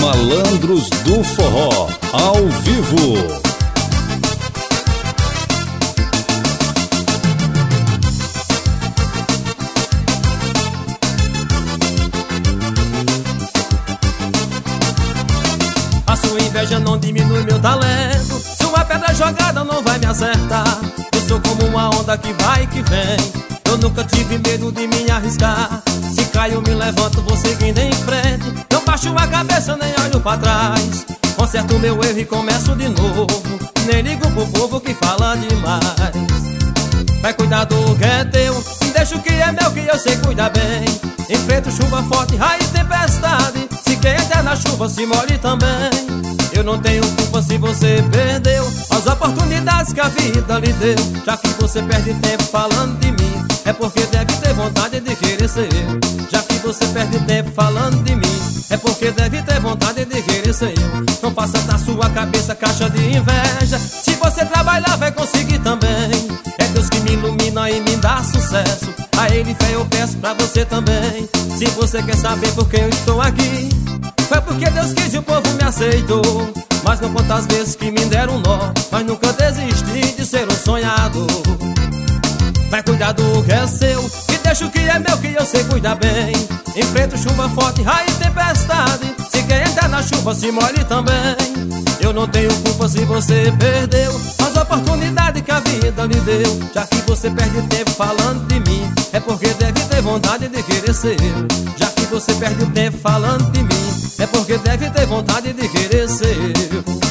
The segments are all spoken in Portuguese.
Malandros do Forró, ao vivo. A sua inveja não diminui meu talento. Sua pedra jogada não vai me acertar. Eu sou como uma onda que vai e que vem. Eu nunca tive medo de me arriscar. Se caio, me levanto, vou seguindo em frente. Não baixo a cabeça, nem olho pra trás. Conserto meu erro e começo de novo. Nem ligo pro povo que fala demais. Vai cuidar do que é teu, deixa o que é meu, que eu sei cuidar bem. Enfrento chuva forte, raio e tempestade. Se quem entra na chuva se molhe também. Eu não tenho culpa se você perdeu as oportunidades que a vida lhe deu. Já que você perde tempo falando de mim, é porque deve ter vontade de querer ser eu. Já que você perde tempo falando de mim, é porque deve ter vontade de querer ser eu. Não faça da sua cabeça caixa de inveja. Se você trabalhar vai conseguir também. É Deus que me ilumina e me dá sucesso. A Ele fé eu peço pra você também. Se você quer saber por que eu estou aqui, foi porque Deus quis e o povo me aceitou. Mas não quantas vezes que me deram um nó, mas nunca desisti de ser um sonhador. Vai cuidar do que é seu e deixa o que é meu, que eu sei cuidar bem. Enfrento chuva forte, raio e tempestade. Se quem entrar na chuva se molhe também. Eu não tenho culpa se você perdeu as oportunidades que a vida lhe deu. Já que você perde tempo falando de mim, é porque deve ter vontade de querer ser eu. Já que você perde tempo falando de mim, é porque deve ter vontade de querer ser eu.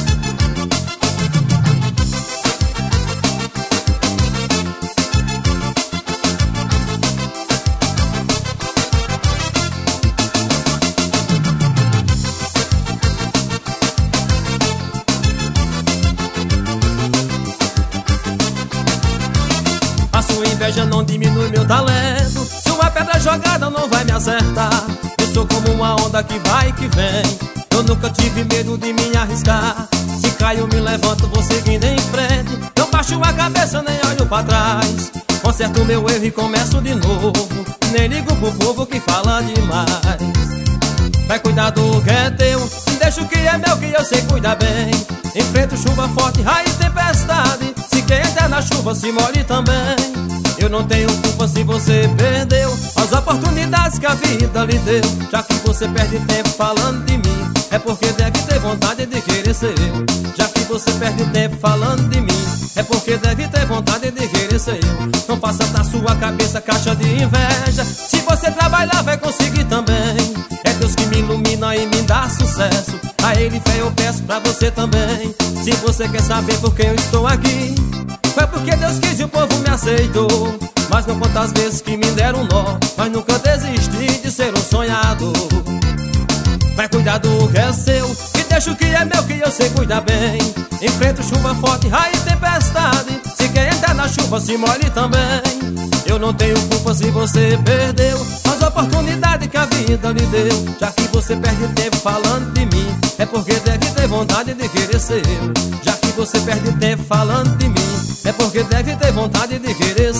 A sua inveja não diminui meu talento. Sua pedra jogada não vai me acertar. Eu sou como uma onda que vai e que vem. Eu nunca tive medo de me arriscar. Se caio, me levanto, vou seguindo em frente. Não baixo a cabeça, nem olho pra trás. Conserto meu erro e começo de novo. Nem ligo pro povo que fala demais. Vai cuidar do que é teu, deixa o que é meu, que eu sei cuidar bem. Enfrento chuva forte, raio e tempestade. Se quem entrar na chuva se molhe também. Eu não tenho culpa se você perdeu as oportunidades que a vida lhe deu. Já que você perde tempo falando de mim, é porque deve ter vontade de querer ser eu. Já que você perde tempo falando de mim, é porque deve ter vontade de querer ser eu. Não faça da sua cabeça caixa de inveja. Se você trabalhar vai conseguir também. É Deus que me ilumina e me dá sucesso. A Ele fé eu peço pra você também. Se você quer saber por que eu estou aqui, foi porque Deus quis e o povo me aceitou. Mas não quantas vezes que me deram um nó, mas nunca desisti de ser um sonhador. Vai cuidar do que é seu e deixa o que é meu, que eu sei cuidar bem. Enfrento chuva forte, raio e tempestade. Se quem entrar na chuva se molhe também. Eu não tenho culpa se você perdeu as oportunidades que a vida lhe deu. Já que você perde tempo falando de mim, é porque deve ter vontade de querer ser eu. Já que você perde tempo falando de mim, é porque deve ter vontade de querer